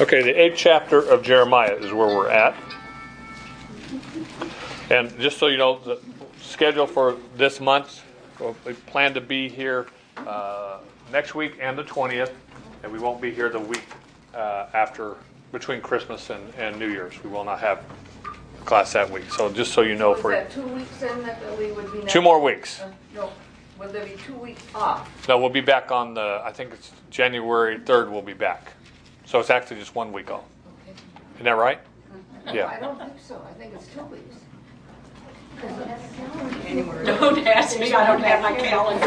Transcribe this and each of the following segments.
Okay, the 8th chapter of Jeremiah is where we're at. And just so you know, the schedule for this month, we plan to be here next week and the 20th, and we won't be here the week after, between Christmas and New Year's. We will not have class that week. So just so you know. So is that 2 weeks then that we would be next? 2 more weeks. No, will there be 2 weeks off? No, we'll be back on I think it's January 3rd we'll be back. So it's actually just 1 week off. Okay. Isn't that right? Yeah. I don't think so. I think it's 2 weeks. Don't ask me. I don't have my calendar.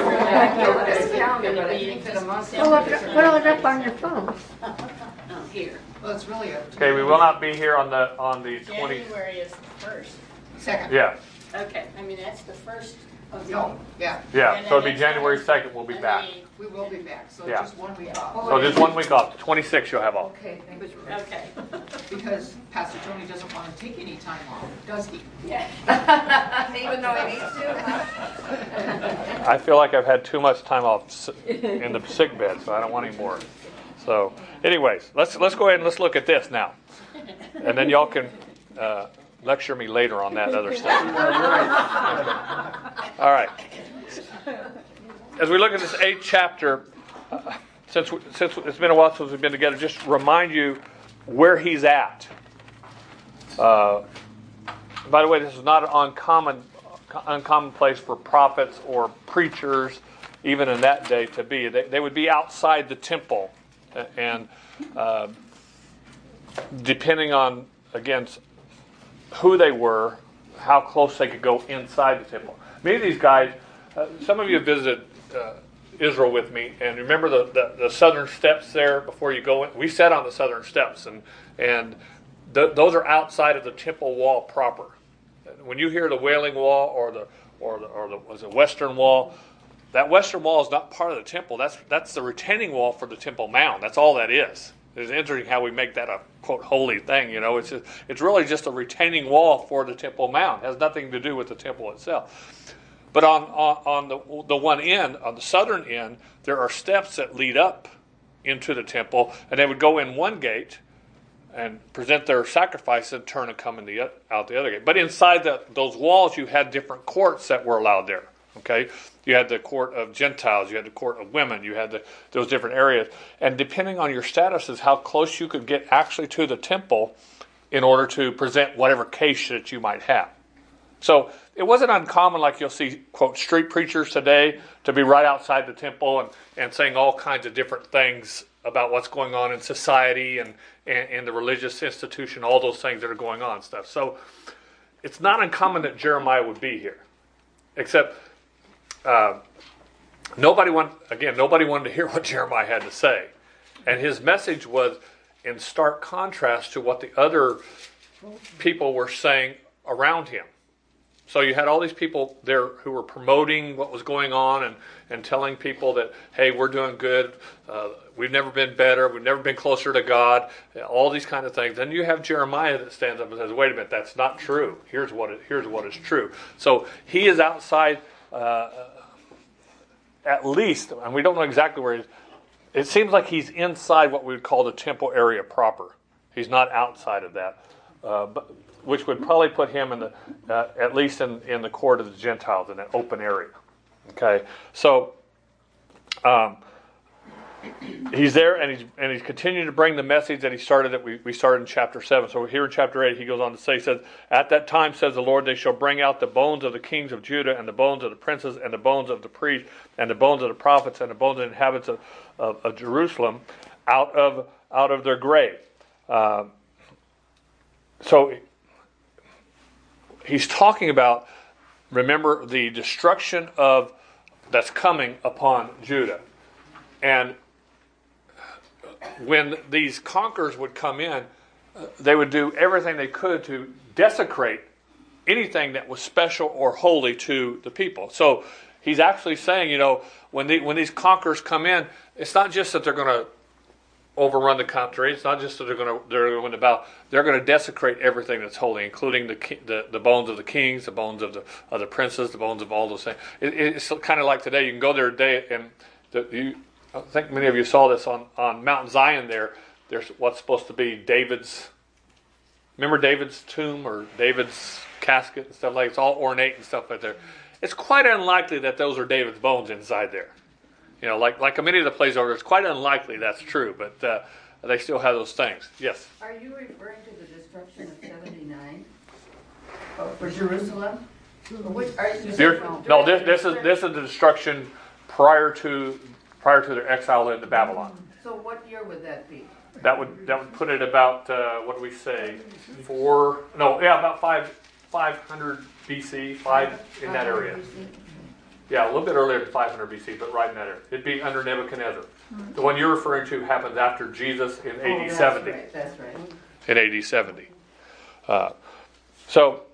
Pull it up on your phone. Oh, here. Well, it's really up to Okay, we will not be here on the 20th. January is the first. second. Yeah. Okay, I mean, that's the first of the... No, yeah, Yeah, And so it'll then be next January time- 2nd we'll be and back. then- we will be back, so Yeah. just 1 week off. So just 1 week off. 26 you'll have off. Okay, thank you. Okay. Because Pastor Tony doesn't want to take any time off, does he? Yeah. Even though he needs to? I feel like I've had too much time off in the sick bed, so I don't want any more. So, anyways, let's go ahead and let's look at this now, and then y'all can lecture me later on that other stuff. All right. As we look at this 8th chapter, since it's been a while since we've been together, just remind you where he's at. By the way, this is not an uncommon place for prophets or preachers, even in that day, to be. They would be outside the temple, and depending on, again, who they were, how close they could go inside the temple. Many of these guys, some of you have visited Israel with me, and remember the southern steps there before you go in? We sat on the southern steps, and those are outside of the temple wall proper. When you hear the Wailing Wall or the Western Wall, that Western Wall is not part of the temple. That's the retaining wall for the Temple Mount. That's all that is. It's interesting how we make that a quote holy thing. You know, it's really just a retaining wall for the Temple Mount. It has nothing to do with the temple itself. But on the one end, on the southern end, there are steps that lead up into the temple, and they would go in one gate and present their sacrifice and turn and come out the other gate. But inside those walls, you had different courts that were allowed there. Okay, you had the court of Gentiles, you had the court of women, you had those different areas, and depending on your status is how close you could get actually to the temple in order to present whatever case that you might have. So it wasn't uncommon, like you'll see, quote, street preachers today, to be right outside the temple and saying all kinds of different things about what's going on in society and the religious institution, all those things that are going on and stuff. So it's not uncommon that Jeremiah would be here, except nobody wanted to hear what Jeremiah had to say. And his message was in stark contrast to what the other people were saying around him. So you had all these people there who were promoting what was going on and telling people that, hey, we're doing good, we've never been better, we've never been closer to God, all these kind of things. Then you have Jeremiah that stands up and says, wait a minute, that's not true. Here's what is true. So he is outside, at least, and we don't know exactly where he is. It seems like he's inside what we would call the temple area proper. He's not outside of that, which would probably put him in at least in the court of the Gentiles, in an open area. Okay, so he's there, and he's continuing to bring the message that he started, that we started in chapter 7. So here in chapter 8, he goes on to say, he says, at that time, says the Lord, they shall bring out the bones of the kings of Judah, and the bones of the princes, and the bones of the priests, and the bones of the prophets, and the bones of the inhabitants of Jerusalem out of their grave. So he's talking about, remember, the destruction that's coming upon Judah. And when these conquerors would come in, they would do everything they could to desecrate anything that was special or holy to the people. So he's actually saying, you know, when these conquerors come in, it's not just that they're going to overrun the country. It's not just that they're going to bow. They're going to desecrate everything that's holy, including the bones of the kings, the bones of the princes, the bones of all those things. It's kind of like today. You can go there today, and I think many of you saw this on Mount Zion there. there's what's supposed to be David's. Remember David's tomb or David's casket and stuff like it's all ornate and stuff like there. It's quite unlikely that those are David's bones inside there. You know, like many of the places over there, it's quite unlikely that's true, but they still have those things. Yes? Are you referring to the destruction of 79 for Jerusalem? Or which, No, this is the destruction prior to their exile into Babylon. So what year would that be? That would put it about what do we say? About 500 BC, 5 in that area. Yeah, a little bit earlier than 500 BC, but right in that area. It'd be under Nebuchadnezzar. The one you're referring to happens after Jesus in AD 70. That's right. In AD 70. So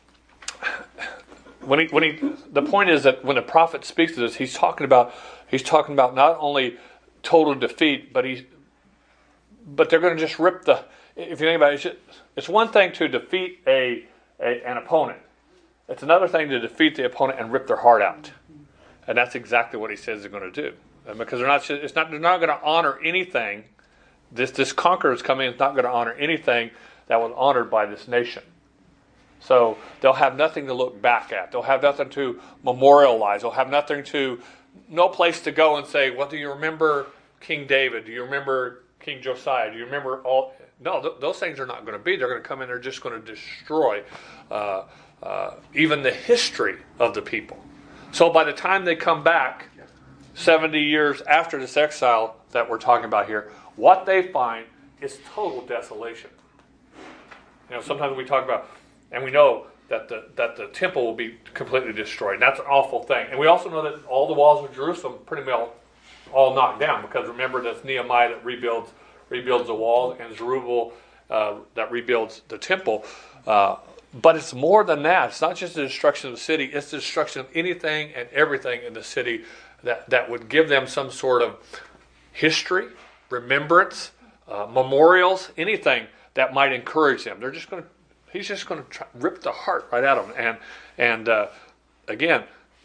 the point is that when the prophet speaks to this, he's talking about not only total defeat, but they're going to just rip the. If you think about it, it's one thing to defeat an opponent. It's another thing to defeat the opponent and rip their heart out, and that's exactly what he says they're going to do. And because they're not going to honor anything. This conqueror is coming. Is not going to honor anything that was honored by this nation. So they'll have nothing to look back at. They'll have nothing to memorialize. They'll have no place to go and say, well, do you remember King David? Do you remember King Josiah? Do you remember all? No, those things are not going to be. They're going to come in. They're just going to destroy even the history of the people. So by the time they come back, 70 years after this exile that we're talking about here, what they find is total desolation. You know, sometimes we talk about, and we know that the temple will be completely destroyed. And that's an awful thing. And we also know that all the walls of Jerusalem pretty well all knocked down, because remember that's Nehemiah that rebuilds the walls, and Zerubbabel that rebuilds the temple. But it's more than that. It's not just the destruction of the city. It's the destruction of anything and everything in the city that would give them some sort of history, remembrance, memorials, anything that might encourage them. He's just going to rip the heart right out of them. And again,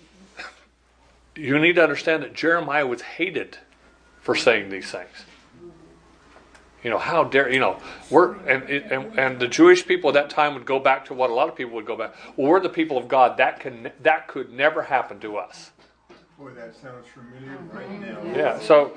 you need to understand that Jeremiah was hated for saying these things. You know, how dare, and the Jewish people at that time would go back to what a lot of people would go back. Well, we're the people of God. That could never happen to us. Boy, that sounds familiar right now. Yeah. So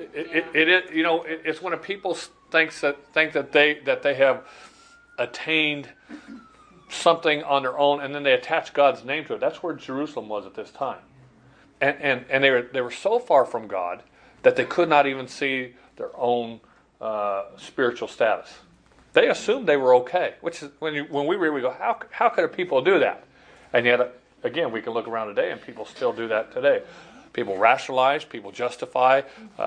it's when people think that they have attained something on their own, and then they attach God's name to it. That's where Jerusalem was at this time, and they were so far from God that they could not even see their own spiritual status. They assumed they were okay, which is when we read, we go, how could a people do that? And yet, again, we can look around today, and people still do that today. People rationalize, people justify,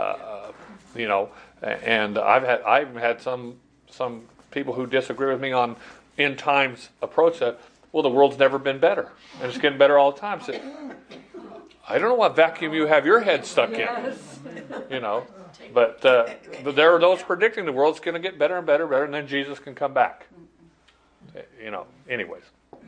and I've had some people who disagree with me on end times approach that, well, the world's never been better, and it's getting better all the time. So, I don't know what vacuum you have your head stuck in, but there are those predicting the world's going to get better and better, and then Jesus can come back. Anyways,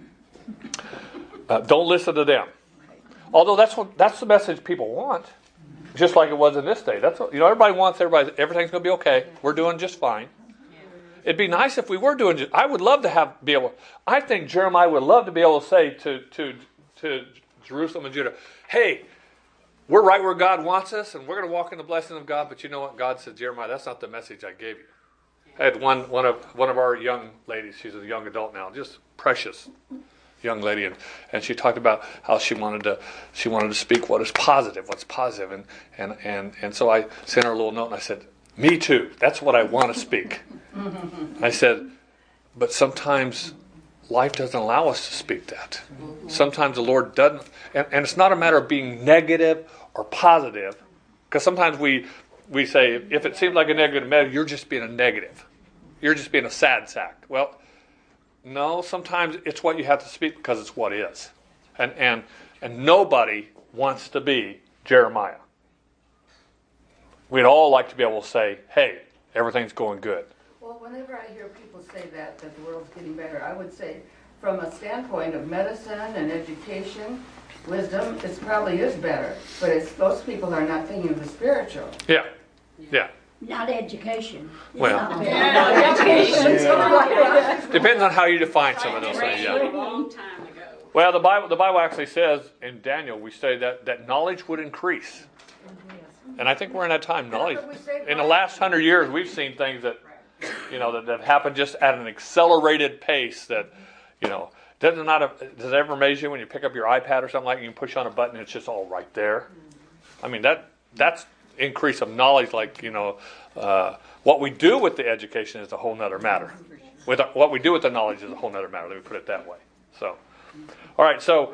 don't listen to them. Although that's the message people want, just like it was in this day. That's everybody wants everything's going to be okay. We're doing just fine. It'd be nice if we were doing. I would love to be able. I think Jeremiah would love to be able to say to Jerusalem and Judah, "Hey, we're right where God wants us, and we're going to walk in the blessing of God." But you know what? God said, Jeremiah, that's not the message I gave you. I had one of our young ladies. She's a young adult now, just precious young lady, and she talked about how she wanted to speak what's positive, and so I sent her a little note, and I said, "Me too. That's what I want to speak." I said, but sometimes life doesn't allow us to speak that. Sometimes the Lord doesn't, and it's not a matter of being negative or positive, because sometimes we say, if it seems like a negative, you're just being a negative. You're just being a sad sack. Well, no, sometimes it's what you have to speak because it's what is. And nobody wants to be Jeremiah. We'd all like to be able to say, hey, everything's going good. Well, whenever I hear people say that the world's getting better, I would say from a standpoint of medicine and education, wisdom, it probably is better. But most people are not thinking of the spiritual. Yeah. Not education. It's Well. not Yeah, education. Depends on how you define some of those things. A Yeah. long time ago. Well, the Bible actually says in Daniel, we say that knowledge would increase. And I think we're in that time. Knowledge. In the last 100 years, we've seen things that, that happen just at an accelerated pace that, does it ever amaze you when you pick up your iPad or something like that, you can push on a button and it's just all right there? I mean, that's increase of knowledge, like, what we do with the education is a whole nother matter. What we do with the knowledge is a whole nother matter. Let me put it that way. So, all right, so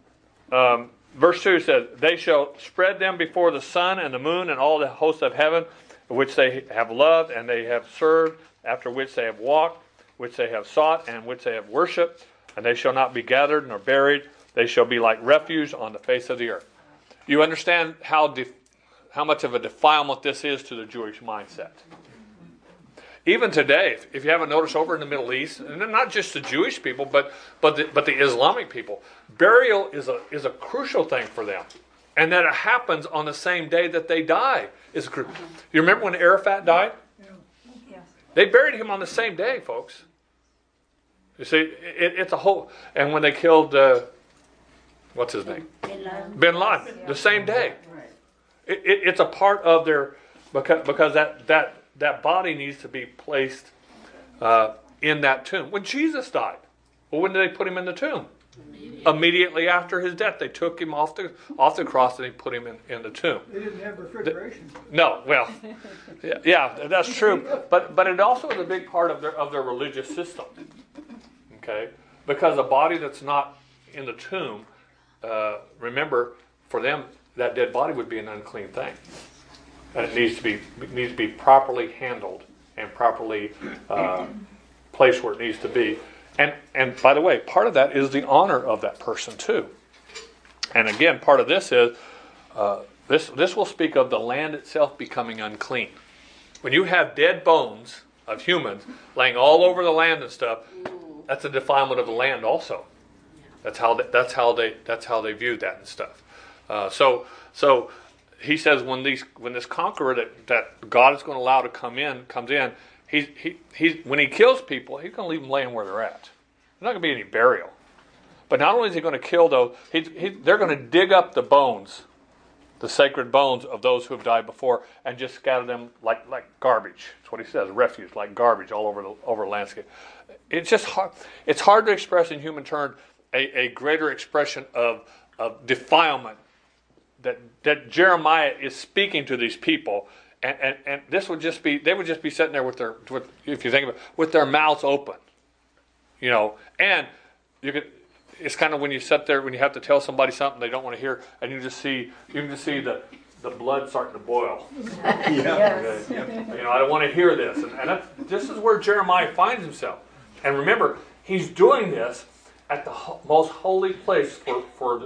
verse 2 says, they shall spread them before the sun and the moon and all the hosts of heaven, which they have loved and they have served, after which they have walked, which they have sought, and which they have worshipped, and they shall not be gathered nor buried. They shall be like refuse on the face of the earth. You understand how much of a defilement this is to the Jewish mindset. Even today, if you haven't noticed, over in the Middle East, and not just the Jewish people, but the Islamic people, burial is a crucial thing for them, and that it happens on the same day that they die is crucial. You remember when Arafat died? Yes. They buried him on the same day, folks. You see, it's a whole. And when they killed, what's his name? Bin Laden, the same day. It's a part of their, because that body needs to be placed in that tomb. When Jesus died, well, when did they put him in the tomb? Immediately after his death. They took him off the cross and they put him in the tomb. They didn't have refrigeration. No, well, yeah, that's true. But it also is a big part of their religious system. Okay, because a body that's not in the tomb, remember, for them, that dead body would be an unclean thing, and it needs to be properly handled and properly placed where it needs to be. And by the way, part of that is the honor of that person too. And again, part of this is this will speak of the land itself becoming unclean. When you have dead bones of humans laying all over the land and stuff, that's a defilement of the land also. That's how they view that and stuff. So he says when this conqueror that God is going to allow to comes in, he when he kills people, he's going to leave them laying where they're at. There's not going to be any burial. But not only is he going to kill those, they're going to dig up the bones, the sacred bones of those who have died before, and just scatter them like garbage. That's what he says, refuse, like garbage all over the landscape. It's just hard. It's hard to express in human terms a greater expression of defilement that Jeremiah is speaking to these people, and this would just be, they would just be sitting there with if you think of it, with their mouths open, and you could. It's kind of when you sit there, when you have to tell somebody something they don't want to hear, and you can just see the blood starting to boil. Yes. Okay? I don't want to hear this, and this is where Jeremiah finds himself. And remember, he's doing this at the most holy place for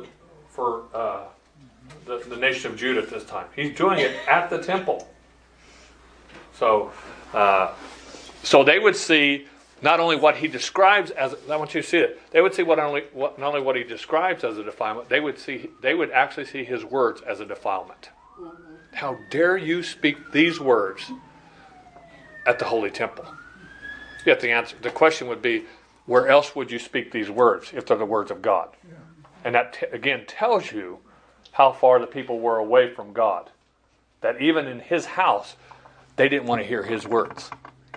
the nation of Judah at this time. He's doing it at the temple. So they would see not only what he describes as, I want you to see it. They would see not only what he describes as a defilement. They would actually see his words as a defilement. How dare you speak these words at the holy temple? Yet the question would be, where else would you speak these words if they're the words of God? Yeah. And that again tells you how far the people were away from God. That even in his house, they didn't want to hear his words.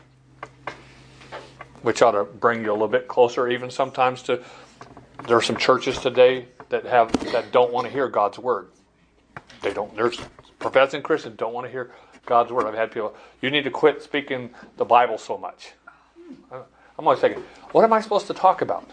Which ought to bring you a little bit closer, even sometimes to. There are some churches today that don't want to hear God's word. They don't. There's professing Christians don't want to hear God's word. I've had people. You need to quit speaking the Bible so much. I'm always thinking, what am I supposed to talk about?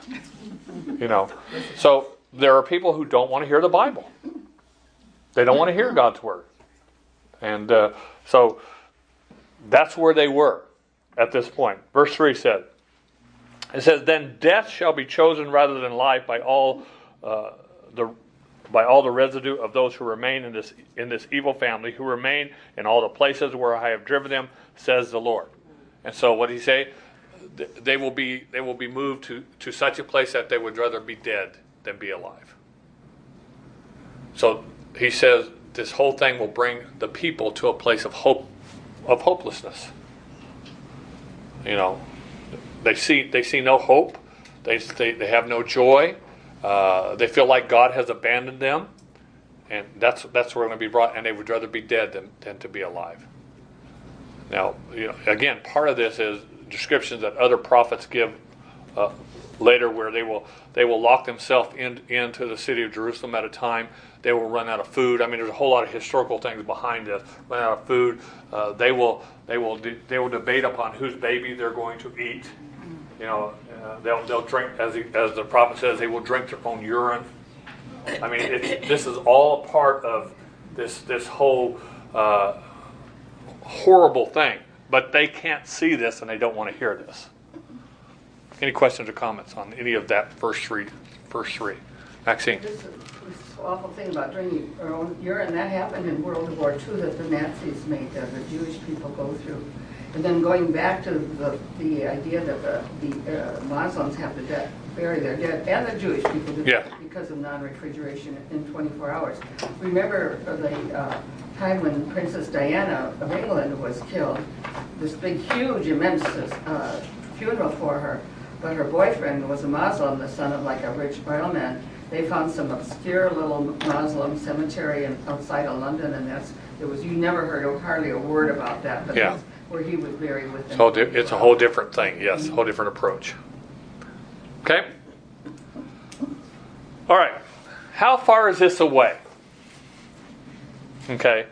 So there are people who don't want to hear the Bible. They don't want to hear God's word, and so that's where they were at this point. Verse 3 said. It says, "Then death shall be chosen rather than life by all the residue of those who remain in this evil family, who remain in all the places where I have driven them, says the Lord." And so, what did he say? They will be moved to such a place that they would rather be dead than be alive. So he says this whole thing will bring the people to a place of hope, of hopelessness. You know, they see no hope. They have no joy. They feel like God has abandoned them, and that's where they're going to be brought. And they would rather be dead than to be alive. Now, you know, again, part of this is descriptions that other prophets give later, where they will lock themselves into the city of Jerusalem at a time. They will run out of food. I mean, there's a whole lot of historical things behind this. Run out of food. They will debate upon whose baby they're going to eat. You know, they'll drink, as the prophet says, they will drink their own urine. I mean, this is all a part of this whole horrible thing. But they can't see this, and they don't want to hear this. Any questions or comments on any of that first three? Maxine? This awful thing about drinking our own urine, that happened in World War II, that the Nazis made the Jewish people go through. And then going back to the idea that the Muslims have to bury their dead, and the Jewish people do, because of non-refrigeration in 24 hours. Remember the time when Princess Diana of England was killed, this big, huge, immense funeral for her, but her boyfriend was a Muslim, the son of like a rich oilman. They found some obscure little Muslim cemetery outside of London, and you never heard hardly a word about that, but that's where he was buried with them. So it's a whole different thing, yes, a whole different approach. Okay? All right. How far is this away? Okay.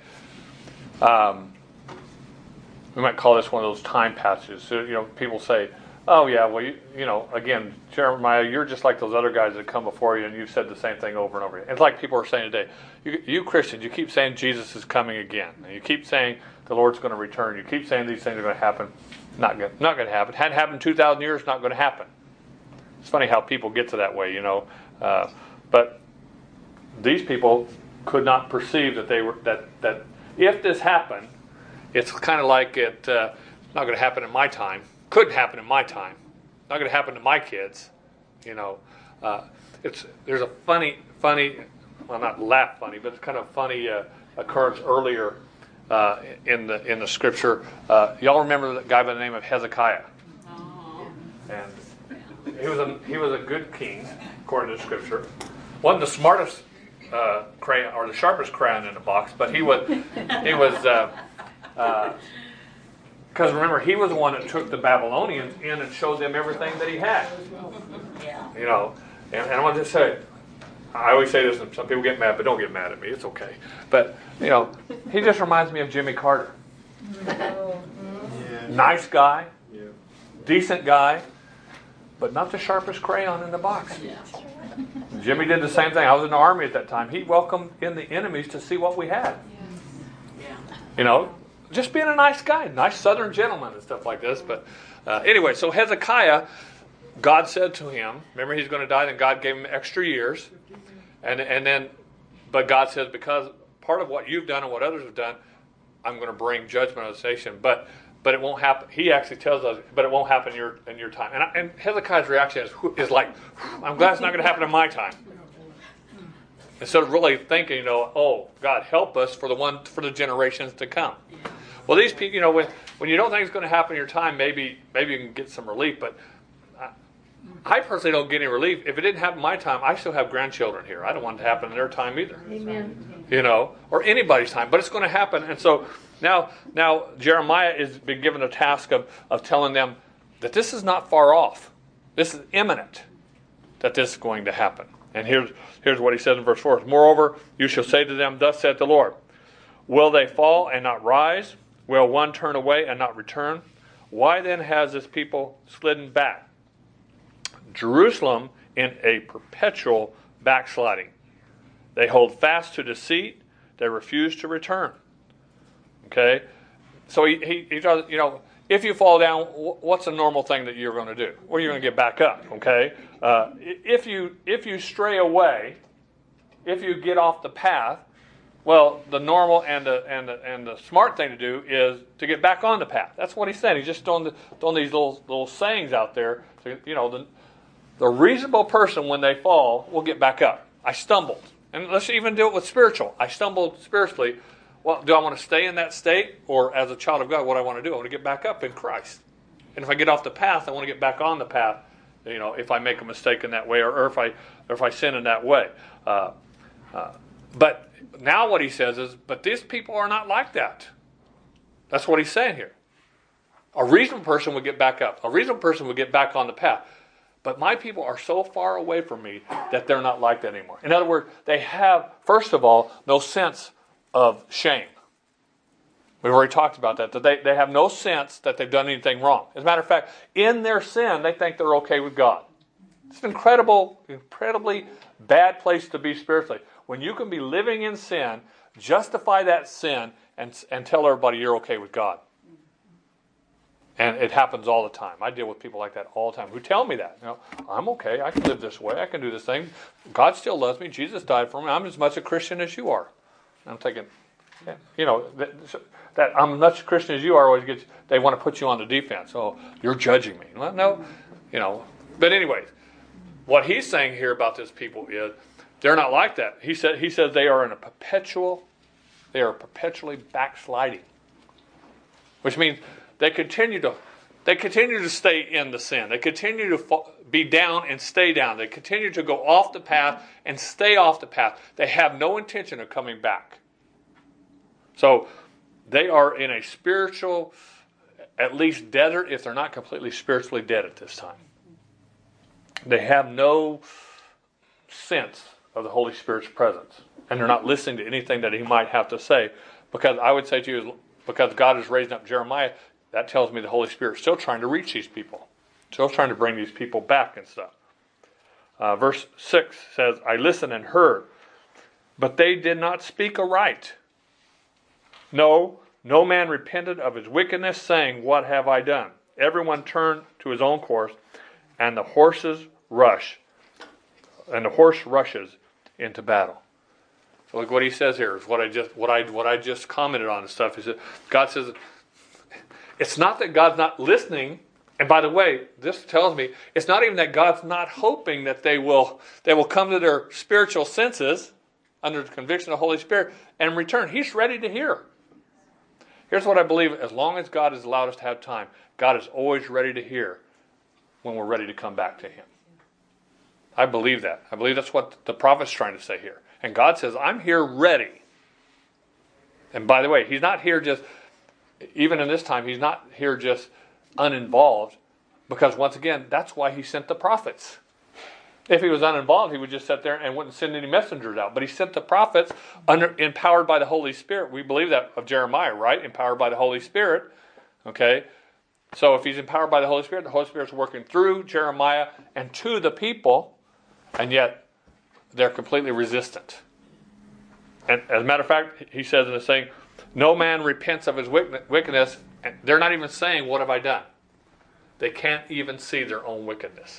We might call this one of those time passages. So, you know, people say, oh, yeah, well, you know, again, Jeremiah, you're just like those other guys that come before you, and you've said the same thing over and over again. It's like people are saying today. You Christians, you keep saying Jesus is coming again. And you keep saying the Lord's going to return. You keep saying these things are going to happen. Not going to happen. Hadn't happened in 2,000 years, not going to happen. It's funny how people get to that way, you know. But these people could not perceive that they were that if this happened, it's kind of like it's not going to happen in my time. Couldn't happen in my time. Not going to happen to my kids. You know, there's a funny, well, not laugh funny, but it's kind of funny occurrence earlier in the scripture. Y'all remember the guy by the name of Hezekiah? And he was a good king, according to the scripture. Wasn't the smartest crayon or the sharpest crayon in the box, but he was. Because remember, he was the one that took the Babylonians in and showed them everything that he had. You know, and I want to say, I always say this, and some people get mad, but don't get mad at me. It's okay. But, you know, he just reminds me of Jimmy Carter. Nice guy, decent guy, but not the sharpest crayon in the box. Jimmy did the same thing. I was in the army at that time. He welcomed in the enemies to see what we had. You know, just being a nice guy, nice southern gentleman and stuff like this. But anyway, so Hezekiah, God said to him, remember he's going to die, then God gave him extra years. And then, but God says, because part of what you've done and what others have done, I'm going to bring judgment on this nation. But it won't happen. He actually tells us, but it won't happen in your time. And Hezekiah's reaction is like, I'm glad it's not going to happen in my time. Instead of really thinking, you know, oh, God, help us for the generations to come. Well, these people, you know, when you don't think it's going to happen in your time, maybe you can get some relief. But I personally don't get any relief. If it didn't happen in my time, I still have grandchildren here. I don't want it to happen in their time either. Amen. You know, or anybody's time. But it's going to happen. And so now Jeremiah is been given a task of telling them that this is not far off. This is imminent that this is going to happen. And here's what he says in verse 4. Moreover, you shall say to them, thus saith the Lord, will they fall and not rise? Will one turn away and not return? Why then has this people slidden back? Jerusalem in a perpetual backsliding. They hold fast to deceit. They refuse to return. Okay? So he does, you know, if you fall down, what's a normal thing that you're going to do? Well, you're going to get back up, okay? If you stray away, if you get off the path, well, the normal and the smart thing to do is to get back on the path. That's what he's saying. He's just throwing these little sayings out there. So, you know, the reasonable person, when they fall, will get back up. I stumbled. And let's even do it with spiritual. I stumbled spiritually. well, do I want to stay in that state? Or as a child of God, what I want to do? I want to get back up in Christ. And if I get off the path, I want to get back on the path, if I make a mistake in that way or if I sin in that way. But now what he says is, but these people are not like that. That's what he's saying here. A reasonable person would get back up. A reasonable person would get back on the path. But my people are so far away from me that they're not like that anymore. In other words, they have, first of all, no sense of shame. We've already talked about that. That they have no sense that they've done anything wrong. As a matter of fact, in their sin, they think they're okay with God. It's an incredibly bad place to be spiritually. When you can be living in sin, justify that sin, and tell everybody you're okay with God. And it happens all the time. I deal with people like that all the time who tell me that. I'm okay. I can live this way. I can do this thing. God still loves me. Jesus died for me. I'm as much a Christian as you are. And I'm thinking, that I'm as much a Christian as you are always gets. They want to put you on the defense. Oh, you're judging me. Well, no, But anyways, what he's saying here about this people is they're not like that. He says they are perpetually backsliding, which means they continue to stay in the sin. They continue to be down and stay down. They continue to go off the path and stay off the path. They have no intention of coming back. So they are in a spiritual, at least desert, if they're not completely spiritually dead at this time. They have no sense of the Holy Spirit's presence. And they're not listening to anything that he might have to say. Because I would say to you, because God is raising up Jeremiah, that tells me the Holy Spirit's still trying to reach these people. Still trying to bring these people back and stuff. Verse 6 says, I listened and heard, but they did not speak aright. No man repented of his wickedness, saying, what have I done? Everyone turned to his own course, and the horse rushes into battle. So look what he says here. Is what I just commented on and stuff. Is that God says it's not that God's not listening. And by the way, this tells me it's not even that God's not hoping that they will come to their spiritual senses under the conviction of the Holy Spirit and return. He's ready to hear. Here's what I believe. As long as God has allowed us to have time, God is always ready to hear when we're ready to come back to him. I believe that. I believe that's what the prophet's trying to say here. And God says, I'm here ready. And by the way, he's not here just, even in this time, he's not here just uninvolved. Because once again, that's why he sent the prophets. If he was uninvolved, he would just sit there and wouldn't send any messengers out. But he sent the prophets empowered by the Holy Spirit. We believe that of Jeremiah, right? Empowered by the Holy Spirit. Okay? So if he's empowered by the Holy Spirit's working through Jeremiah and to the people, and yet they're completely resistant. And as a matter of fact, he says in the saying, no man repents of his wickedness. And they're not even saying, what have I done? They can't even see their own wickedness.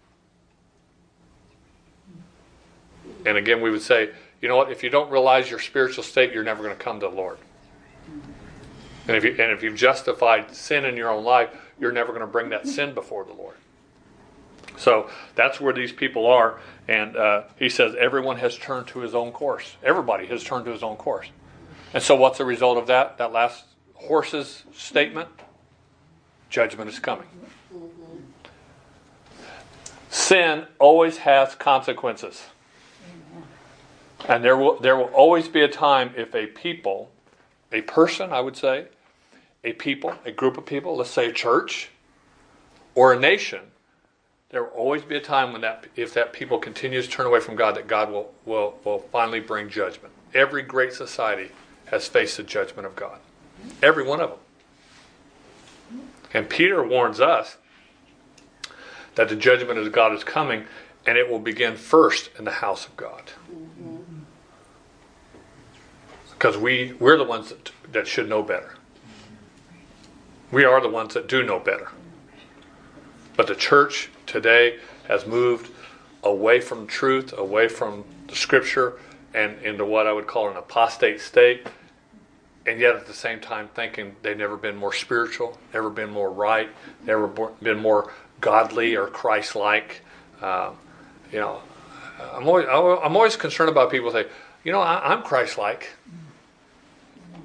And again, we would say, you know what? If you don't realize your spiritual state, you're never going to come to the Lord. And if you've justified sin in your own life, you're never going to bring that sin before the Lord. So that's where these people are. And he says everyone has turned to his own course. Everybody has turned to his own course. And so what's the result of that? That last horse's statement? Judgment is coming. Sin always has consequences. And there will always be a time if a people, a person, I would say, a people, a group of people, let's say a church or a nation, there will always be a time when if that people continues to turn away from God, that God will finally bring judgment. Every great society has faced the judgment of God. Every one of them. And Peter warns us that the judgment of God is coming, and it will begin first in the house of God. Because we're the ones that should know better. We are the ones that do know better. But the church today has moved away from truth, away from the Scripture, and into what I would call an apostate state. And yet at the same time thinking they've never been more spiritual, never been more right, never been more godly or Christ-like. I'm always concerned about people who say, I'm Christ-like.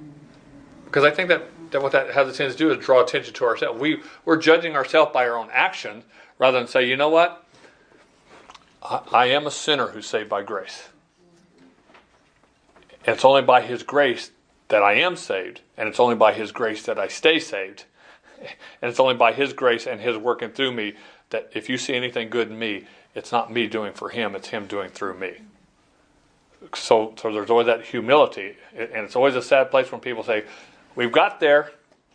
Because I think that what that has a tendency to do is draw attention to ourselves. We're judging ourselves by our own actions rather than say, you know what? I am a sinner who's saved by grace. And it's only by His grace that I am saved, and it's only by His grace that I stay saved. And it's only by His grace and His working through me that if you see anything good in me, it's not me doing for Him, it's Him doing through me. So there's always that humility, and it's always a sad place when people say, we've got there,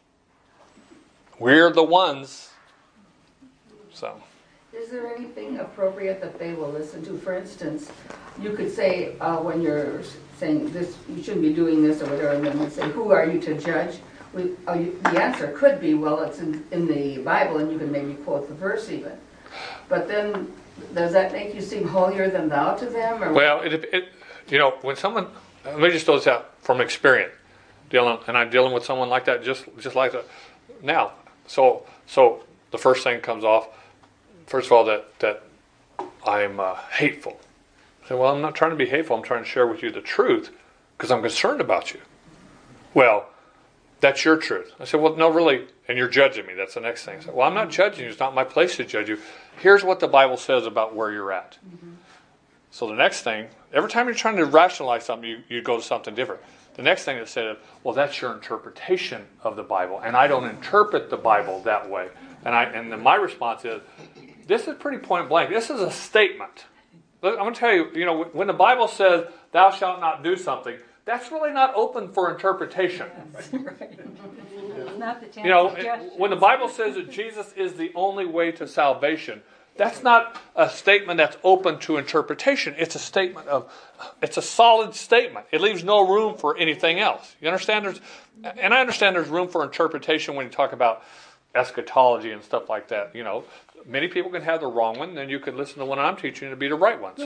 we're the ones. So, is there anything appropriate that they will listen to? For instance, you could say when you're saying this, you shouldn't be doing this or whatever, and then we say, who are you to judge? The answer could be, well, it's in the Bible, and you can maybe quote the verse even. But then, does that make you seem holier than thou to them? Or well, when someone, let me just throw this out from experience, I'm dealing with someone like that, just like that now. So the first thing comes off, first of all, that I'm hateful. I say, well, I'm not trying to be hateful. I'm trying to share with you the truth because I'm concerned about you. Well, that's your truth. I said, well, no, really, and you're judging me. That's the next thing. I said, well, I'm not judging you. It's not my place to judge you. Here's what the Bible says about where you're at. Mm-hmm. So the next thing, every time you're trying to rationalize something, you go to something different. The next thing that said, well, that's your interpretation of the Bible, and I don't interpret the Bible that way. And then my response is, this is pretty point blank. This is a statement. I'm going to tell you, when the Bible says, thou shalt not do something, that's really not open for interpretation. Not the chance when the Bible says that Jesus is the only way to salvation, that's not a statement that's open to interpretation. It's it's a solid statement. It leaves no room for anything else. You understand? And I understand there's room for interpretation when you talk about eschatology and stuff like that. Many people can have the wrong one, then you could listen to the one I'm teaching to be the right one.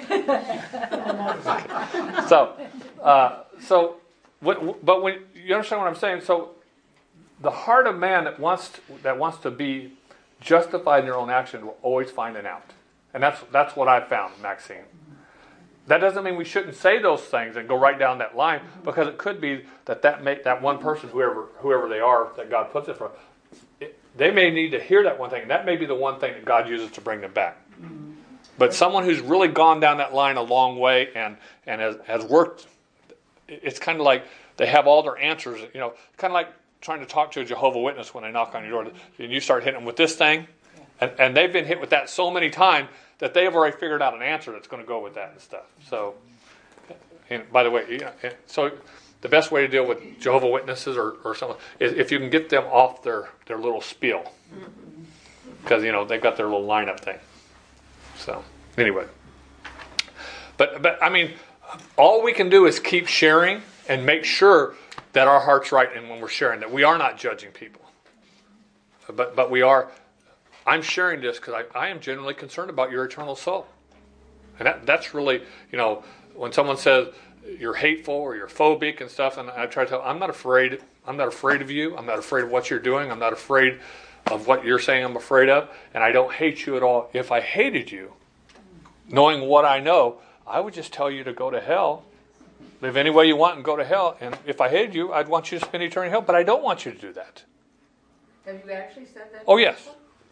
But when you understand what I'm saying, so the heart of man that wants to be justified in their own action will always find an out, and that's what I've found, Maxine. That doesn't mean we shouldn't say those things and go right down that line, because it could be that one person, whoever they are, that God puts it for, they may need to hear that one thing, and that may be the one thing that God uses to bring them back. But someone who's really gone down that line a long way and has worked, it's kind of like they have all their answers. Kind of like trying to talk to a Jehovah's Witness when they knock on your door, and you start hitting them with this thing, and they've been hit with that so many times that they have already figured out an answer that's going to go with that and stuff. So, and by the way, so the best way to deal with Jehovah's Witnesses or something is if you can get them off their little spiel, because they've got their little lineup thing. So anyway, but I mean, all we can do is keep sharing and make sure that our heart's right, and when we're sharing, that we are not judging people. But we are. I'm sharing this because I am genuinely concerned about your eternal soul, and that's really, when someone says you're hateful or you're phobic and stuff, and I try to tell them, I'm not afraid. I'm not afraid of you. I'm not afraid of what you're doing. I'm not afraid of what you're saying I'm afraid of, and I don't hate you at all. If I hated you, knowing what I know, I would just tell you to go to hell, live any way you want and go to hell. And if I hated you, I'd want you to spend eternity in hell, but I don't want you to do that. Have you actually said that? Oh, yes.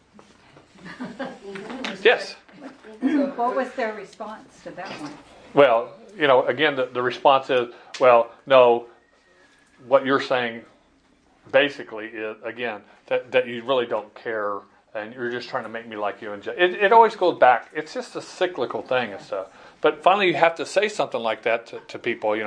Yes. So what was their response to that one? Well, again, the response is, well, no, what you're saying basically is, again, that you really don't care, and you're just trying to make me like you. And it always goes back. It's just a cyclical thing and stuff. But finally, you have to say something like that to people. We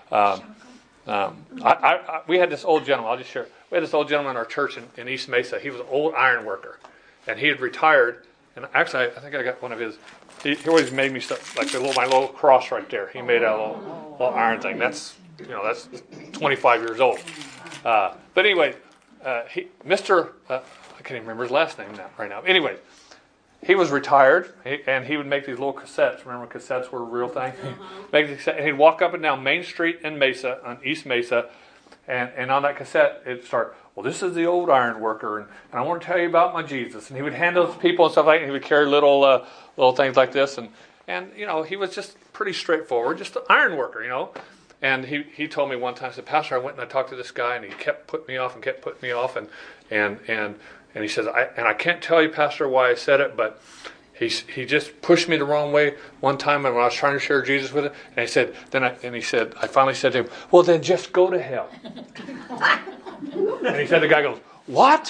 had this old gentleman. I'll just share. We had this old gentleman in our church in East Mesa. He was an old iron worker, and he had retired. And actually, I think I got one of his. He always made me stuff like my little cross right there. He made a little iron thing. That's 25 years old. But anyway, Mr. I can't even remember his last name right now. Anyway, he was retired, and he would make these little cassettes. Remember, cassettes were a real thing. And he'd walk up and down Main Street in Mesa, on East Mesa, and on that cassette it'd start, well, this is the old iron worker, and I want to tell you about my Jesus. And he would hand those people and stuff like that. And he would carry little things like this, and he was just pretty straightforward, just an iron worker, And he told me one time, I said, Pastor, I went and I talked to this guy, and he kept putting me off and kept putting me off. And he says, I can't tell you, Pastor, why I said it, but he just pushed me the wrong way one time when I was trying to share Jesus with him. And he said, I finally said to him, well, then just go to hell. And he said, the guy goes, what?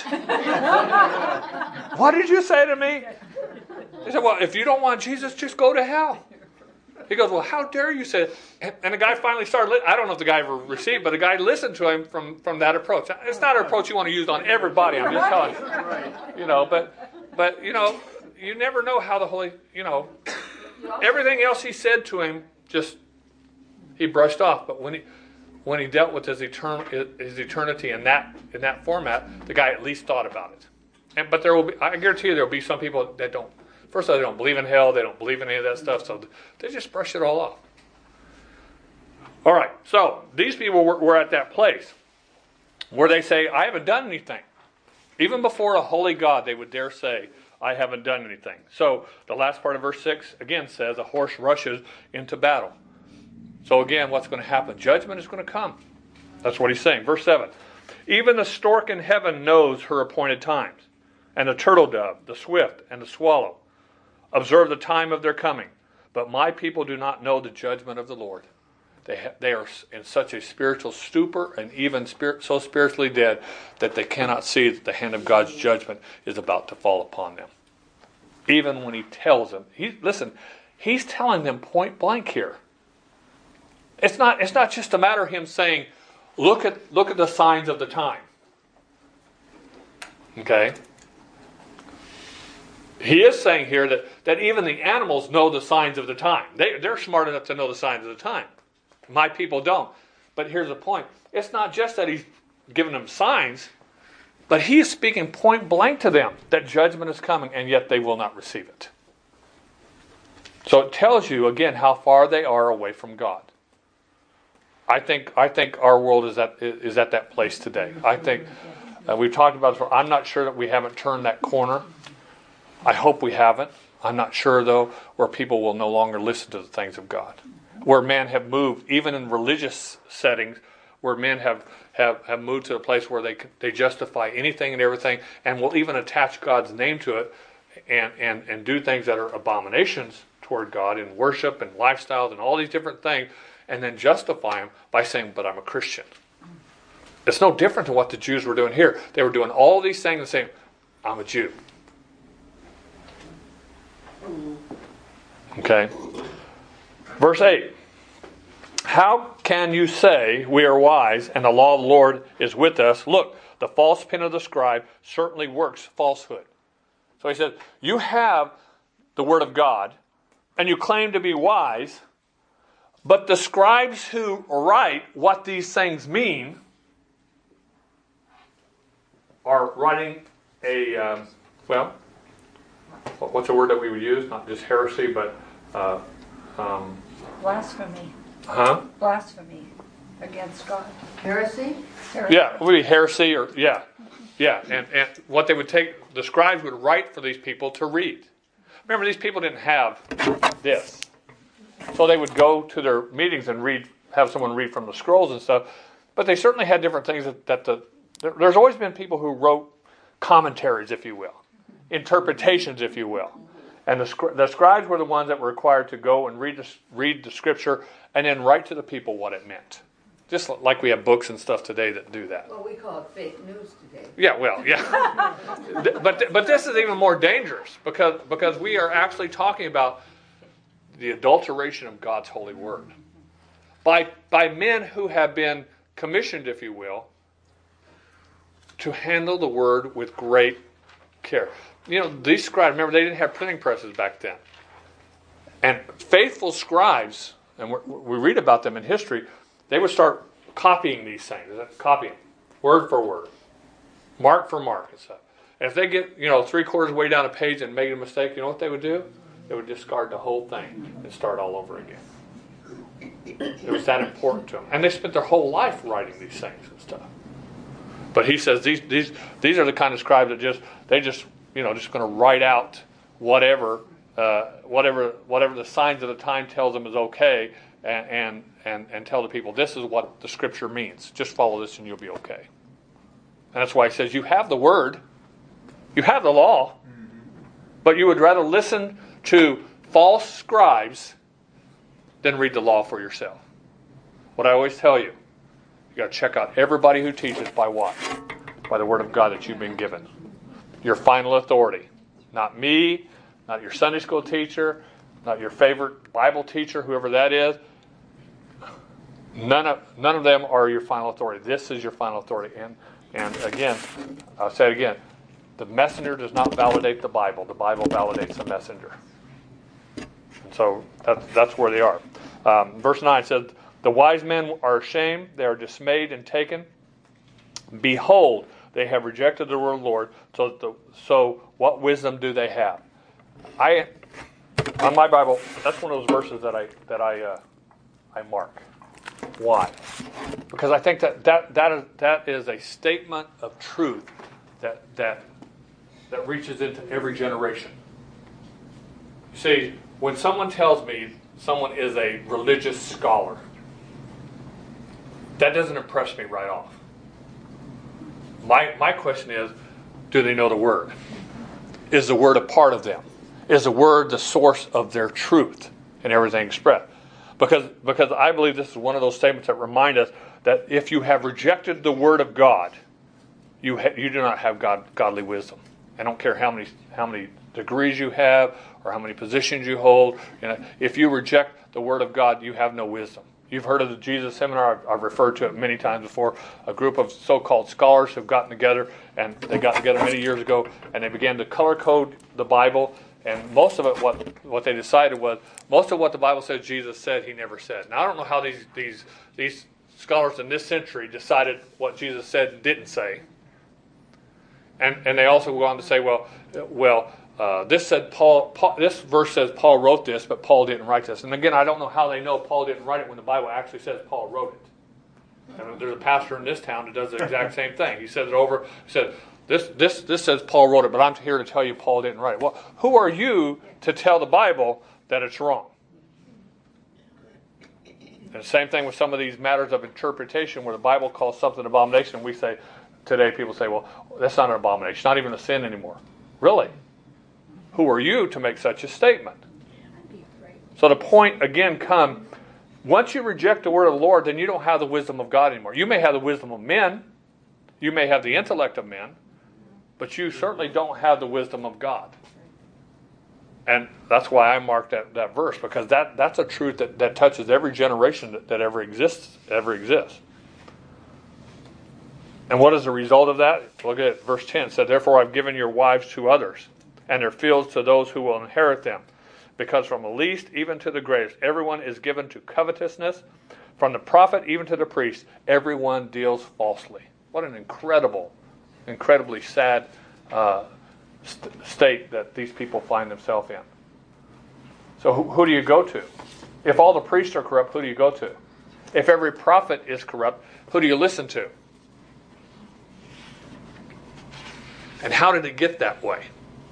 What did you say to me? He said, well, if you don't want Jesus, just go to hell. He goes, well, how dare you say it? And the guy finally started, I don't know if the guy ever received, but the guy listened to him from that approach. It's not an approach you want to use on everybody, I'm just telling you. But you never know how the Holy, everything else he said to him, he brushed off. But when he dealt with his eternity in that format, the guy at least thought about it. But I guarantee you there will be some people that don't. First of all, they don't believe in hell. They don't believe in any of that stuff. So they just brush it all off. All right. So these people were at that place where they say, I haven't done anything. Even before a holy God, they would dare say, I haven't done anything. So the last part of verse 6 again says, a horse rushes into battle. So again, what's going to happen? Judgment is going to come. That's what he's saying. Verse 7. Even the stork in heaven knows her appointed times, and the turtle dove, the swift, and the swallow observe the time of their coming. But my people do not know the judgment of the Lord. They are in such a spiritual stupor and even so spiritually dead that they cannot see that the hand of God's judgment is about to fall upon them. Even when he tells them, he's telling them point blank here. It's not just a matter of him saying, look at the signs of the time. Okay? He is saying here that even the animals know the signs of the time. They're smart enough to know the signs of the time. My people don't. But here's the point. It's not just that he's giving them signs, but he is speaking point blank to them that judgment is coming, and yet they will not receive it. So it tells you, again, how far they are away from God. I think our world is at that place today. I think we've talked about this before. I'm not sure that we haven't turned that corner. I hope we haven't. I'm not sure, though, where people will no longer listen to the things of God. Where men have moved, even in religious settings, where men have moved to a place where they justify anything and everything and will even attach God's name to it and do things that are abominations toward God in worship and lifestyles and all these different things, and then justify them by saying, but I'm a Christian. It's no different than what the Jews were doing here. They were doing all these things and saying, I'm a Jew. Okay. Verse 8. How can you say we are wise and the law of the Lord is with us? Look, the false pen of the scribe certainly works falsehood. So he said, you have the word of God and you claim to be wise, but the scribes who write what these things mean are writing what's a word that we would use? Not just heresy, but Blasphemy. Huh? Blasphemy against God. Heresy? Yeah, it would be heresy or and what they would take, the scribes would write for these people to read. Remember, these people didn't have this, so they would go to their meetings and have someone read from the scrolls and stuff. But they certainly had different things there's always been people who wrote commentaries, if you will, interpretations, if you will. And the scribes were the ones that were required to go and read the scripture and then write to the people what it meant. Just like we have books and stuff today that do that. Well, we call it fake news today. Yeah, well, yeah. but this is even more dangerous because we are actually talking about the adulteration of God's holy word. By men who have been commissioned, if you will, to handle the word with great care. These scribes, remember, they didn't have printing presses back then. And faithful scribes, and we read about them in history, they would start copying these things, copying, word for word, mark for mark and stuff. And if they get, 3/4 way down a page and make a mistake, you know what they would do? They would discard the whole thing and start all over again. It was that important to them. And they spent their whole life writing these things and stuff. But he says these are the kind of scribes that just going to write out whatever the signs of the time tells them is okay, and tell the people, this is what the Scripture means. Just follow this and you'll be okay. And that's why he says, you have the Word, you have the law, but you would rather listen to false scribes than read the law for yourself. What I always tell you, you got to check out everybody who teaches by what? By the Word of God that you've been given. Your final authority. Not me, not your Sunday school teacher, not your favorite Bible teacher, whoever that is. None of them are your final authority. This is your final authority. And again, I'll say it again, the messenger does not validate the Bible. The Bible validates the messenger. And so that's where they are. Verse 9 says, the wise men are ashamed, they are dismayed and taken. Behold, they have rejected the word of the Lord. So what wisdom do they have? On my Bible, that's one of those verses that I mark. Why? Because I think that is a statement of truth that reaches into every generation. You see, when someone tells me someone is a religious scholar, that doesn't impress me right off. My question is, do they know the Word? Is the Word a part of them? Is the Word the source of their truth and everything expressed? Because I believe this is one of those statements that remind us that if you have rejected the Word of God, you do not have godly wisdom. I don't care how many degrees you have or how many positions you hold. If you reject the Word of God, you have no wisdom. You've heard of the Jesus Seminar. I've referred to it many times before. A group of so-called scholars have gotten together, and they got together many years ago, and they began to color code the Bible. And most of it, what they decided was, most of what the Bible says Jesus said, he never said. Now, I don't know how these scholars in this century decided what Jesus said and didn't say. And they also go on to say, this said Paul. This verse says Paul wrote this, but Paul didn't write this. And again, I don't know how they know Paul didn't write it when the Bible actually says Paul wrote it. And there's a pastor in this town that does the exact same thing. He says it over. He said, This says Paul wrote it, but I'm here to tell you Paul didn't write it. Well, who are you to tell the Bible that it's wrong? And the same thing with some of these matters of interpretation where the Bible calls something an abomination, and we say, today people say, well, that's not an abomination, not even a sin anymore. Really? Who are you to make such a statement? So the point again comes, once you reject the word of the Lord, then you don't have the wisdom of God anymore. You may have the wisdom of men, you may have the intellect of men, but you certainly don't have the wisdom of God. And that's why I marked that verse, because that's a truth that touches every generation that ever exists. And what is the result of that? Look at it. Verse 10 it said, therefore I've given your wives to others, and their fields to those who will inherit them. Because from the least even to the greatest, everyone is given to covetousness. From the prophet even to the priest, everyone deals falsely. What an incredibly sad state that these people find themselves in. So who do you go to? If all the priests are corrupt, who do you go to? If every prophet is corrupt, who do you listen to? And how did it get that way?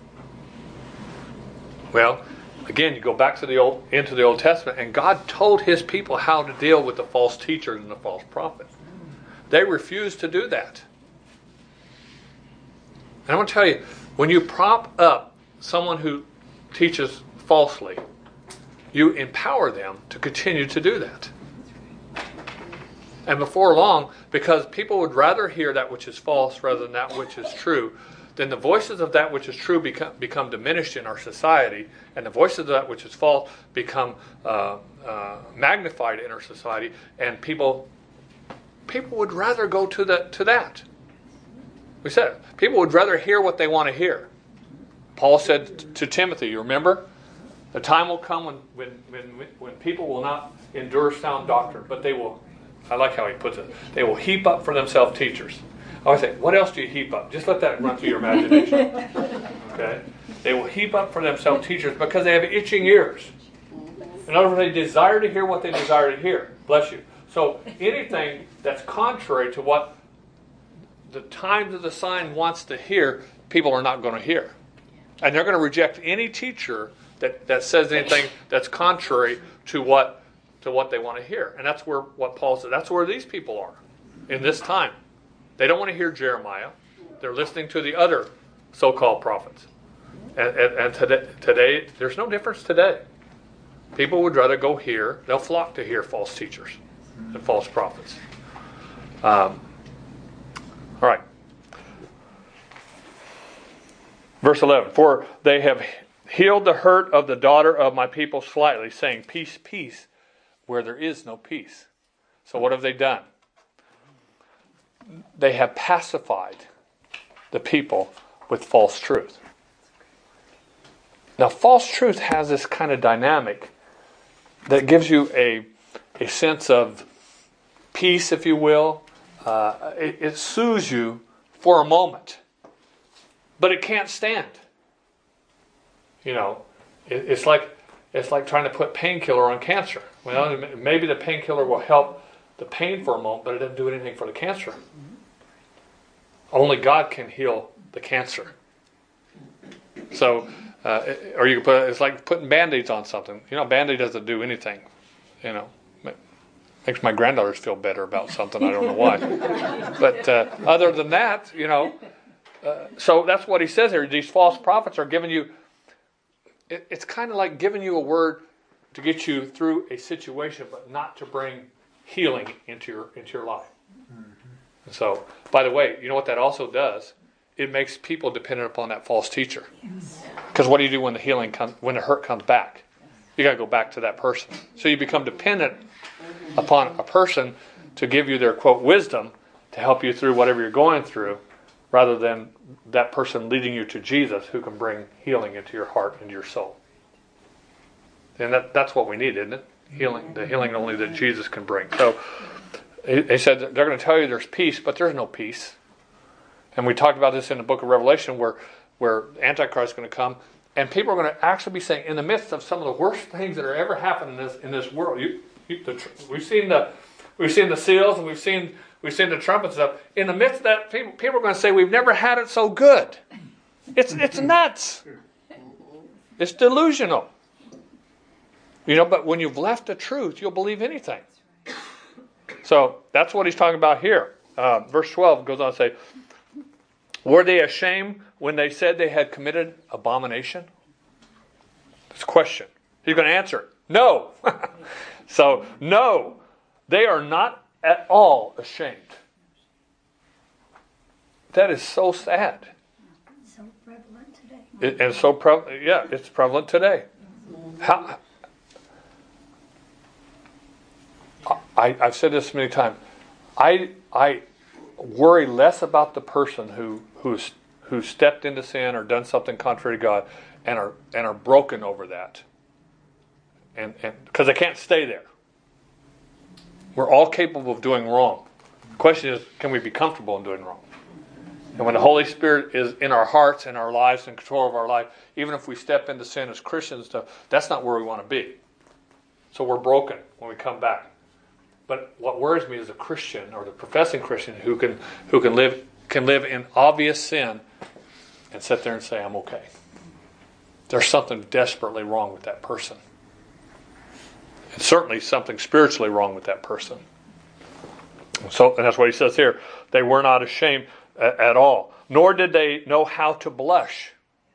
Well, again, you go back to into the Old Testament, and God told His people how to deal with the false teachers and the false prophets. They refused to do that. And I'm going to tell you, when you prop up someone who teaches falsely, you empower them to continue to do that. And before long, because people would rather hear that which is false rather than that which is true, then the voices of that which is true become diminished in our society, and the voices of that which is false become magnified in our society, and people would rather go to that. We said people would rather hear what they want to hear. Paul said to Timothy, you remember? The time will come when people will not endure sound doctrine, but they will, I like how he puts it, they will heap up for themselves teachers. I always say, what else do you heap up? Just let that run through your imagination. Okay? They will heap up for themselves teachers because they have itching ears. In other words, they desire to hear what they desire to hear. Bless you. So anything that's contrary to what the Times of the Sign wants to hear, people are not going to hear. And they're going to reject any teacher that says anything that's contrary to what to what they want to hear. And that's where what Paul said, that's where these people are in this time. They don't want to hear Jeremiah. They're listening to the other so-called prophets. And today, there's no difference today. People would rather go hear, they'll flock to hear false teachers and false prophets. All right. Verse 11, for they have healed the hurt of the daughter of my people slightly, saying, peace, peace, where there is no peace. So what have they done? They have pacified the people with false truth. Now, false truth has this kind of dynamic that gives you a sense of peace, if you will. It soothes you for a moment, but it can't stand. You know, it's like trying to put painkiller on cancer. Well, maybe the painkiller will help the pain for a moment, but it doesn't do anything for the cancer. Only God can heal the cancer. So, or you can put it's like putting Band-Aids on something. You know, Band-Aid doesn't do anything. You know, makes my granddaughters feel better about something. I don't know why. But other than that, you know, so that's what he says here. These false prophets are giving you. It's kind of like giving you a word to get you through a situation, but not to bring healing into your life. And so, by the way, you know what that also does? It makes people dependent upon that false teacher. Because what do you do when the hurt comes back? You got to go back to that person. So you become dependent upon a person to give you their, quote, wisdom to help you through whatever you're going through, rather than that person leading you to Jesus, who can bring healing into your heart and your soul. And that's what we need, isn't it? Healing, the healing only that Jesus can bring. So he said they're going to tell you there's peace, but there's no peace. And we talked about this in the book of Revelation, where Antichrist is going to come, and people are going to actually be saying, in the midst of some of the worst things that are ever happened in this world, we've seen the seals, and we've seen the trumpet stuff. In the midst of that, people are going to say, we've never had it so good. It's nuts. It's delusional. You know, but when you've left the truth, you'll believe anything. So that's what he's talking about here. Verse 12 goes on to say, were they ashamed when they said they had committed abomination? That's a question. He's going to answer, no. So, no, they are not at all ashamed. That is so sad. So prevalent today. And so prevalent, yeah, it's prevalent today. I've said this many times. I worry less about the person who stepped into sin or done something contrary to God and are broken over that, and because they can't stay there. We're all capable of doing wrong. The question is, can we be comfortable in doing wrong? And when the Holy Spirit is in our hearts and our lives, in control of our life, even if we step into sin as Christians, that's not where we want to be. So we're broken when we come back. But what worries me is a Christian, or the professing Christian, who can live in obvious sin and sit there and say, I'm okay. There's something desperately wrong with that person. And certainly something spiritually wrong with that person. So, and that's what he says here. They were not ashamed at all, nor did they know how to blush.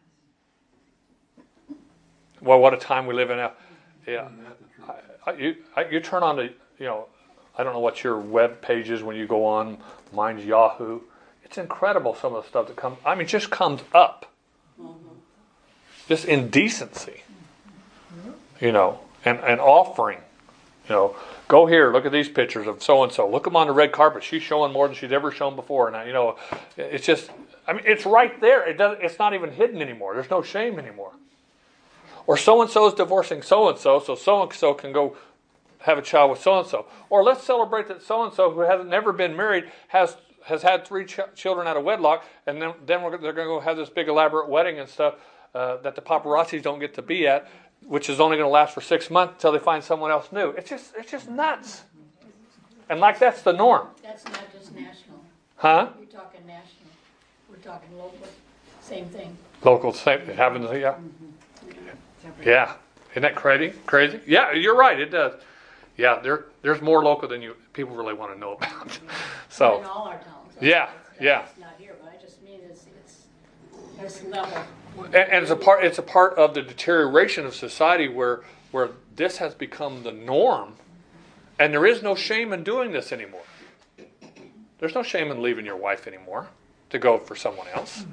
Well, what a time we live in now. Yeah, you turn on the, I don't know what your web page is when you go on. Mine's Yahoo. It's incredible, some of the stuff that comes. I mean, just comes up. Just indecency. And offering. Go here, look at these pictures of so-and-so. Look them on the red carpet. She's showing more than she's ever shown before. Now, it's just, it's right there. It's not even hidden anymore. There's no shame anymore. Or so-and-so is divorcing so-and-so, so so-and-so can go have a child with so-and-so. Or let's celebrate that so-and-so, who hasn't never been married, has had 3 children out of wedlock, and then they're going to go have this big elaborate wedding and stuff that the paparazzis don't get to be at, which is only going to last for 6 months until they find someone else new. It's just nuts. And like that's the norm. That's not just national. Huh? You're talking national. We're talking local. Same thing. Local, same, happens, yeah. Yeah. Isn't that crazy? Yeah, you're right, it does. Yeah, there's more local than people really want to know about. In So, all our towns. Yeah, yeah. It's not here, but I just mean it's there's level. and it's a part of the deterioration of society where this has become the norm, and there is no shame in doing this anymore. There's no shame in leaving your wife anymore to go for someone else.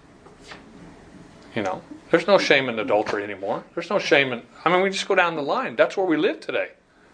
You know, there's no shame in adultery anymore. There's no shame in, I mean, we just go down the line. That's where we live today.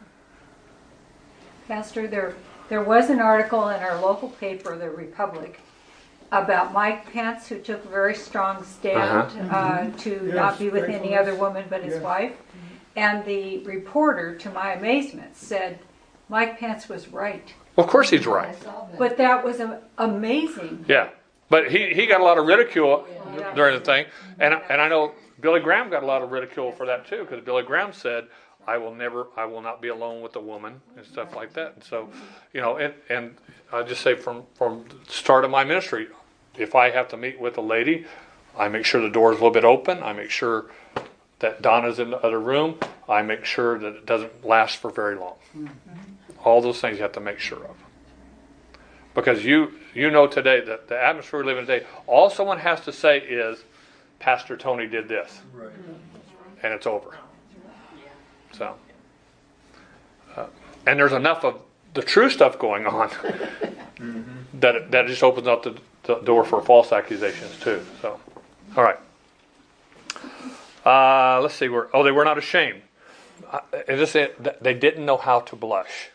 Pastor, there was an article in our local paper, The Republic, about Mike Pence, who took a very strong stand to not be with any other woman but his wife. And the reporter, to my amazement, said Mike Pence was right. Well, of course he's right. But that was amazing. Yeah. But he got a lot of ridicule during the thing. And I know Billy Graham got a lot of ridicule for that too, because Billy Graham said, I will not be alone with a woman and stuff like that. And so, you know, and I just say from the start of my ministry, if I have to meet with a lady, I make sure the door is a little bit open. I make sure that Donna's in the other room. I make sure that it doesn't last for very long. All those things you have to make sure of. Because you know today that the atmosphere we live in today, all someone has to say is, Pastor Tony did this. Right. And it's over. So, and there's enough of the true stuff going on that it just opens up the door for false accusations too. So, all right. Let's see. They were not ashamed. They didn't know how to blush.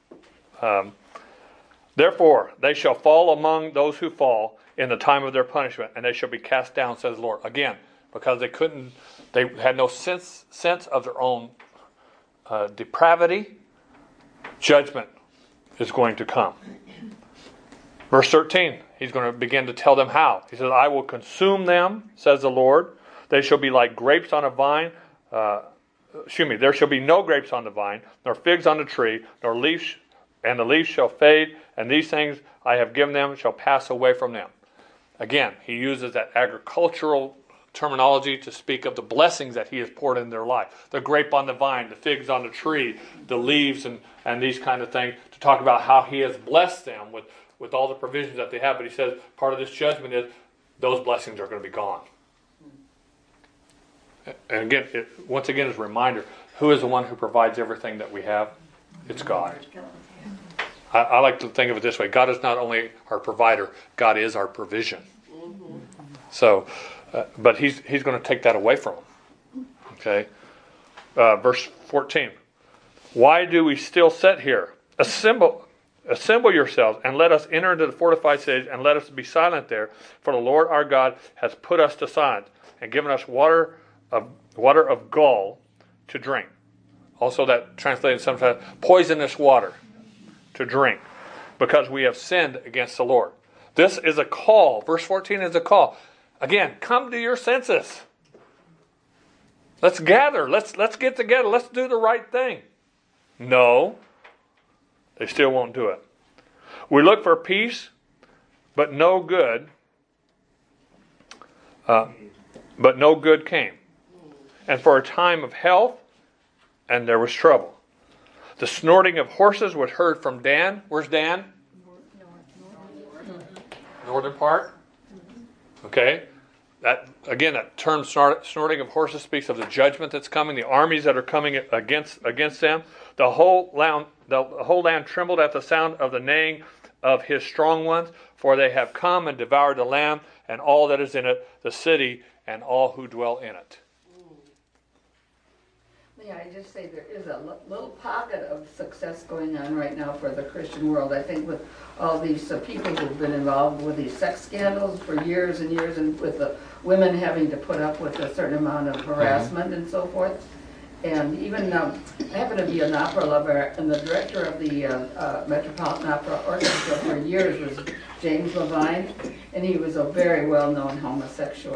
Therefore, they shall fall among those who fall in the time of their punishment, and they shall be cast down, says the Lord. Again, because they had no sense of their own depravity. Judgment is going to come. Verse 13, he's going to begin to tell them how. He says, I will consume them, says the Lord. They shall be like grapes on a vine. There shall be no grapes on the vine, nor figs on the tree, nor leaves, and the leaves shall fade, and these things I have given them shall pass away from them. Again, he uses that agricultural terminology to speak of the blessings that he has poured in their life. The grape on the vine, the figs on the tree, the leaves and these kind of things, to talk about how he has blessed them with all the provisions that they have. But he says part of this judgment is those blessings are going to be gone. And again, once again, as a reminder, who is the one who provides everything that we have? It's God. I like to think of it this way. God is not only our provider, God is our provision. So, but he's going to take that away from them. Okay? Verse 14. Why do we still sit here? Assemble yourselves, and let us enter into the fortified city, and let us be silent there. For the Lord our God has put us to silence, and given us water of gall to drink. Also that translated sometimes poisonous water to drink, because we have sinned against the Lord. This is a call. Verse 14 is a call. Again, come to your senses. Let's gather. Let's get together. Let's do the right thing. No, they still won't do it. We look for peace, but no good. But no good came. And for a time of health, and there was trouble. The snorting of horses was heard from Dan. Where's Dan? Northern part. Okay. That term snorting of horses speaks of the judgment that's coming, the armies that are coming against them. The whole land trembled at the sound of the neighing of his strong ones, for they have come and devoured the land and all that is in it, the city and all who dwell in it. Yeah, I just say there is a little pocket of success going on right now for the Christian world. I think with all these people who've been involved with these sex scandals for years and years, and with the women having to put up with a certain amount of harassment and so forth. And even, I happen to be an opera lover, and the director of the Metropolitan Opera Orchestra for years was James Levine, and he was a very well-known homosexual.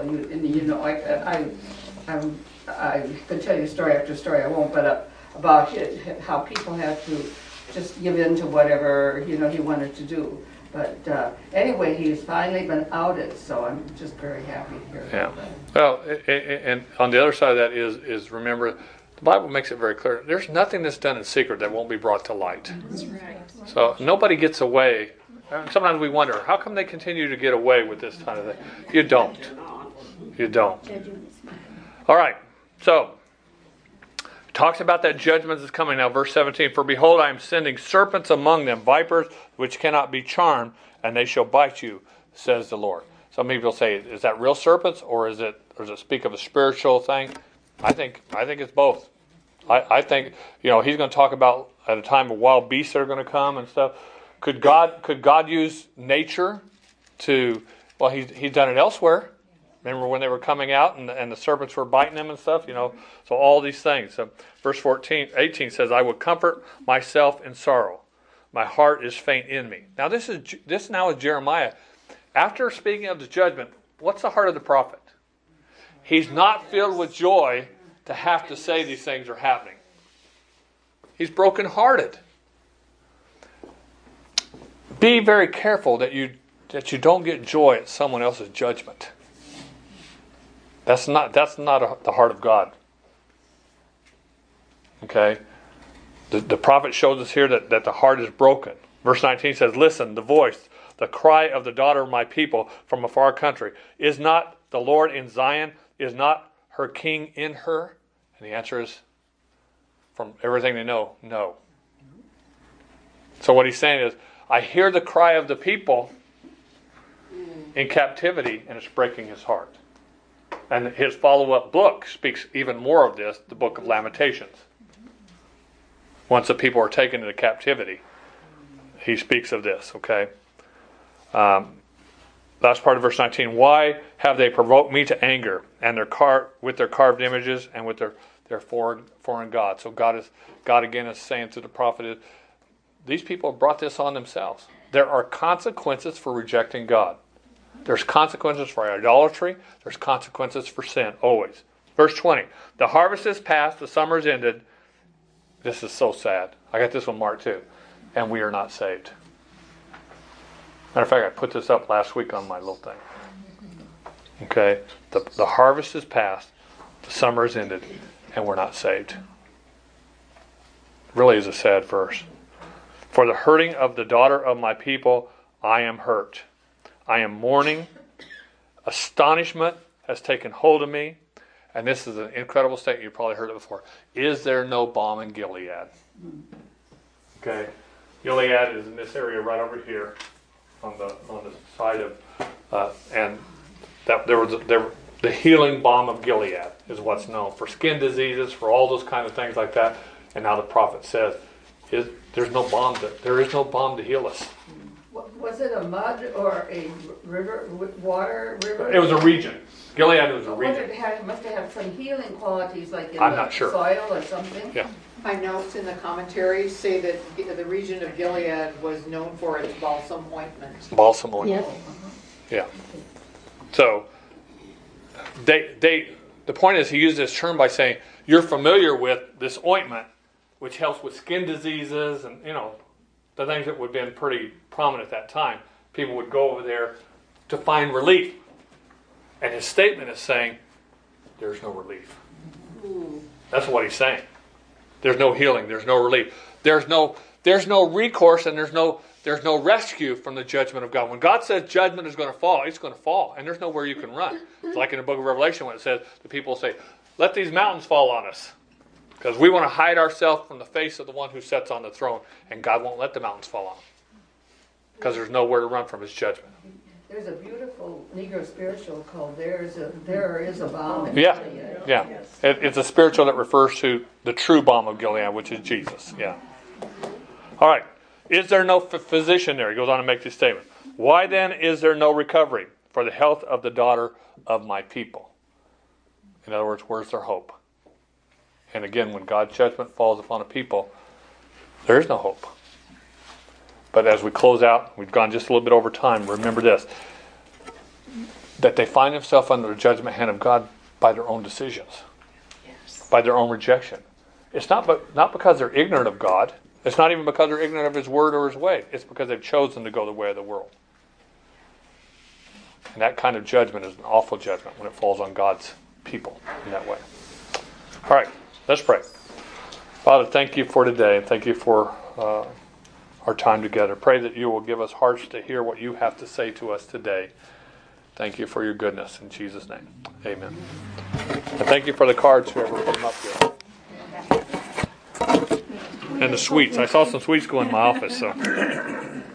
I could tell you story after story, I won't, but about how people had to just give in to whatever he wanted to do. But anyway, he's finally been outed, so I'm just very happy to hear that. Well, and on the other side of that is remember The Bible makes it very clear. There's nothing that's done in secret that won't be brought to light. That's right. So nobody gets away. And sometimes we wonder, how come they continue to get away with this kind of thing? You don't. You don't. All right. So, it talks about that judgment that's coming now. Verse 17, for behold, I am sending serpents among them, vipers which cannot be charmed, and they shall bite you, says the Lord. Some people say, is that real serpents, or does it speak of a spiritual thing? I think it's both. I think, he's going to talk about at a time of wild beasts that are going to come and stuff. Could God use nature to? Well, he's done it elsewhere. Remember when they were coming out and the serpents were biting them and stuff. So all these things. So verse 18 says, "I will comfort myself in sorrow. My heart is faint in me." Now this now is Jeremiah. After speaking of the judgment, what's the heart of the prophet? He's not filled with joy to have to say these things are happening. He's brokenhearted. Be very careful that you don't get joy at someone else's judgment. That's not the heart of God. Okay? The prophet shows us here that the heart is broken. Verse 19 says, "Listen, the voice, the cry of the daughter of my people from a far country. Is not the Lord in Zion? Is not her king in her?" And the answer is, from everything they know, no. So what he's saying is, I hear the cry of the people in captivity, and it's breaking his heart. And his follow-up book speaks even more of this, the book of Lamentations. Once the people are taken into captivity, he speaks of this, okay? Last part of verse 19. "Why have they provoked me to anger, and with their carved images and with their foreign gods?" So God again is saying to the prophet, these people have brought this on themselves. There are consequences for rejecting God. There's consequences for idolatry. There's consequences for sin, always. Verse 20. "The harvest is past, the summer is ended." This is so sad. I got this one marked too. "And we are not saved." Matter of fact, I put this up last week on my little thing. Okay? The harvest is past, the summer is ended, and we're not saved. Really is a sad verse. "For the hurting of the daughter of my people, I am hurt. I am mourning. Astonishment has taken hold of me." And this is an incredible statement. You've probably heard it before. "Is there no balm in Gilead?" Okay. Gilead is in this area right over here on the side of, and that there was the healing balm of Gilead is what's known for skin diseases, for all those kind of things like that. And now the prophet says, there is no balm to heal us. Was it a mud or a river, water river? It was a region. Gilead was a region. It must have had some healing qualities, like in I'm the not sure. soil or something. Yeah. My notes in the commentary say that the region of Gilead was known for its balsam ointment. Balsam oil. Yes. Yeah. So the point is, he used this term by saying, you're familiar with this ointment, which helps with skin diseases and, the things that would have been pretty prominent at that time. People would go over there to find relief. And his statement is saying, there's no relief. That's what he's saying. There's no healing. There's no relief. There's no recourse, and there's no rescue from the judgment of God. When God says judgment is going to fall, it's going to fall, and there's nowhere you can run. It's like in the book of Revelation when it says, the people say, "Let these mountains fall on us," because we want to hide ourselves from the face of the one who sits on the throne, and God won't let the mountains fall on them because there's nowhere to run from his judgment. There's a beautiful Negro spiritual called "There Is a Balm in Yeah, Gilead." yeah. It's a spiritual that refers to the true balm of Gilead, which is Jesus. Yeah. All right. "Is there no physician there?" He goes on to make this statement. "Why then is there no recovery for the health of the daughter of my people?" In other words, where's their hope? And again, when God's judgment falls upon a people, there is no hope. But as we close out, we've gone just a little bit over time, remember this, that they find themselves under the judgment hand of God by their own decisions, by their own rejection. It's not because they're ignorant of God. It's not even because they're ignorant of His word or His way. It's because they've chosen to go the way of the world. And that kind of judgment is an awful judgment when it falls on God's people in that way. All right. Let's pray. Father, thank you for today, and thank you for our time together. Pray that you will give us hearts to hear what you have to say to us today. Thank you for your goodness. In Jesus' name, amen. And thank you for the cards, whoever put them up there. And the sweets. I saw some sweets go in my office, so...